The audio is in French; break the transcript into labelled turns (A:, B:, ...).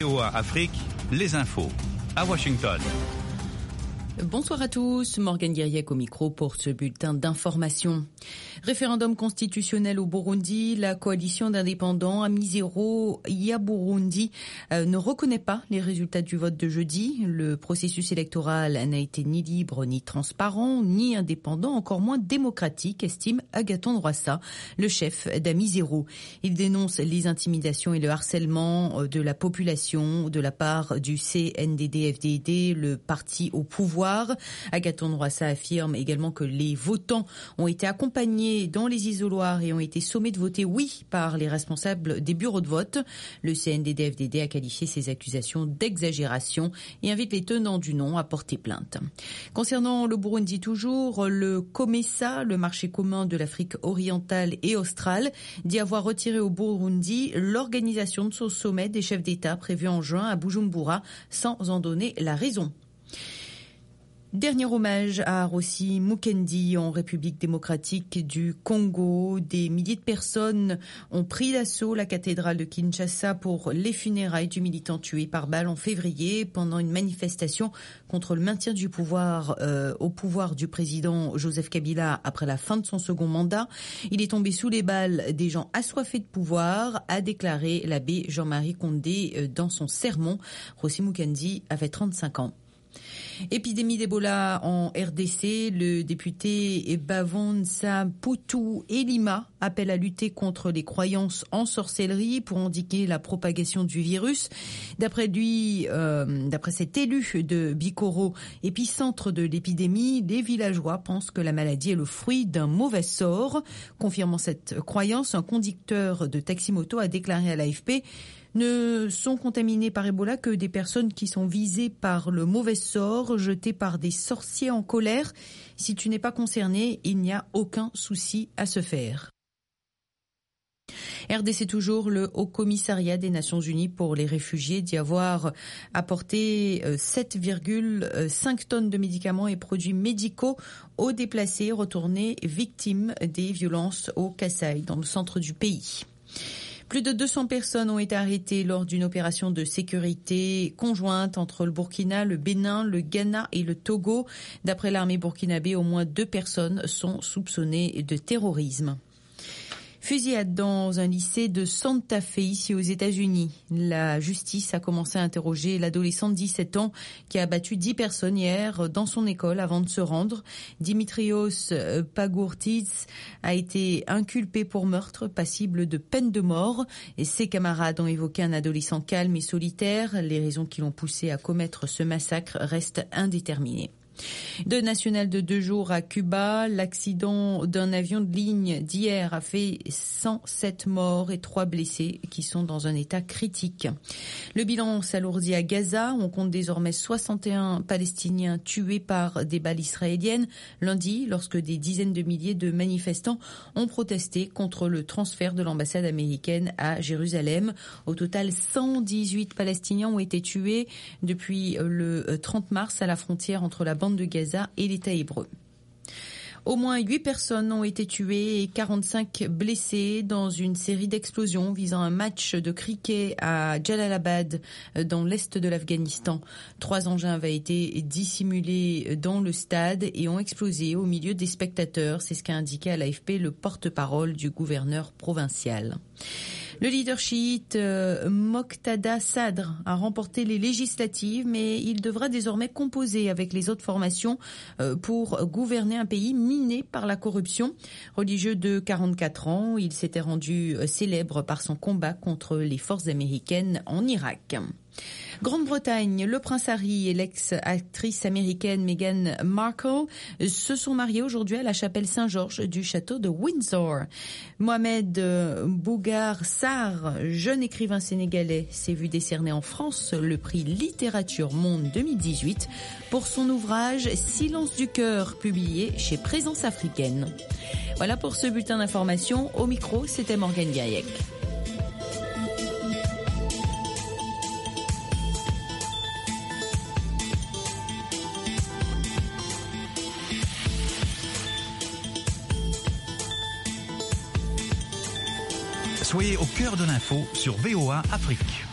A: VOA Afrique, les infos à Washington.
B: Bonsoir à tous, Morgane Guiriec au micro pour ce bulletin d'information. Référendum constitutionnel au Burundi, la coalition d'indépendants Amizero ya Burundi ne reconnaît pas les résultats du vote de jeudi. Le processus électoral n'a été ni libre, ni transparent, ni indépendant, encore moins démocratique, estime Agathon Rwasa, le chef d'Amizero. Il dénonce les intimidations et le harcèlement de la population de la part du CNDD-FDD, le parti au pouvoir. Agathon Rwasa affirme également que les votants ont été accompagnés dans les isoloirs et ont été sommés de voter oui par les responsables des bureaux de vote. Le CNDD-FDD a qualifié ces accusations d'exagération et invite les tenants du non à porter plainte. Concernant le Burundi toujours, le COMESA, le marché commun de l'Afrique orientale et australe, dit avoir retiré au Burundi l'organisation de son sommet des chefs d'État prévu en juin à Bujumbura sans en donner la raison. Dernier hommage à Rossi Mukendi en République démocratique du Congo. Des milliers de personnes ont pris d'assaut la cathédrale de Kinshasa pour les funérailles du militant tué par balle en février pendant une manifestation contre le maintien du pouvoir au pouvoir du président Joseph Kabila après la fin de son second mandat. Il est tombé sous les balles des gens assoiffés de pouvoir, a déclaré l'abbé Jean-Marie Condé dans son sermon. Rossi Mukendi avait 35 ans. Épidémie d'Ebola en RDC, le député Bavonsa Putu Elima appelle à lutter contre les croyances en sorcellerie pour endiguer la propagation du virus. D'après lui, d'après cet élu de Bikoro, épicentre de l'épidémie, les villageois pensent que la maladie est le fruit d'un mauvais sort. Confirmant cette croyance, un conducteur de taxi-moto a déclaré à l'AFP: ne sont contaminées par Ebola que des personnes qui sont visées par le mauvais sort, jetées par des sorciers en colère. Si tu n'es pas concerné, il n'y a aucun souci à se faire. RDC toujours, le Haut Commissariat des Nations Unies pour les réfugiés dit avoir apporté 7,5 tonnes de médicaments et produits médicaux aux déplacés retournés victimes des violences au Kasaï, dans le centre du pays. Plus de 200 personnes ont été arrêtées lors d'une opération de sécurité conjointe entre le Burkina, le Bénin, le Ghana et le Togo. D'après l'armée burkinabé, au moins 2 personnes sont soupçonnées de terrorisme. Fusillade dans un lycée de Santa Fe, ici aux États-Unis. La justice a commencé à interroger l'adolescent de 17 ans qui a abattu 10 personnes hier dans son école avant de se rendre. Dimitrios Pagourtiz a été inculpé pour meurtre, passible de peine de mort. Et ses camarades ont évoqué un adolescent calme et solitaire. Les raisons qui l'ont poussé à commettre ce massacre restent indéterminées. Deuil national de 2 jours à Cuba. L'accident d'un avion de ligne d'hier a fait 107 morts et 3 blessés qui sont dans un état critique. Le bilan s'alourdit à Gaza. On compte désormais 61 Palestiniens tués par des balles israéliennes lundi, lorsque des dizaines de milliers de manifestants ont protesté contre le transfert de l'ambassade américaine à Jérusalem. Au total, 118 Palestiniens ont été tués depuis le 30 mars à la frontière entre la bande de Gaza et l'État hébreu. Au moins 8 personnes ont été tuées et 45 blessées dans une série d'explosions visant un match de cricket à Jalalabad, dans l'est de l'Afghanistan. 3 engins avaient été dissimulés dans le stade et ont explosé au milieu des spectateurs. C'est ce qu'a indiqué à l'AFP le porte-parole du gouverneur provincial. Le leader chiite Moqtada Sadr a remporté les législatives, mais il devra désormais composer avec les autres formations pour gouverner un pays miné par la corruption. Religieux de 44 ans, il s'était rendu célèbre par son combat contre les forces américaines en Irak. Grande-Bretagne, le prince Harry et l'ex-actrice américaine Meghan Markle se sont mariés aujourd'hui à la chapelle Saint-Georges du château de Windsor. Mohamed Bougar Sarr, jeune écrivain sénégalais, s'est vu décerner en France le prix Littérature Monde 2018 pour son ouvrage Silence du cœur, publié chez Présence africaine. Voilà pour ce bulletin d'information. Au micro, c'était Morgane Guiriec.
A: Soyez au cœur de l'info sur VOA Afrique.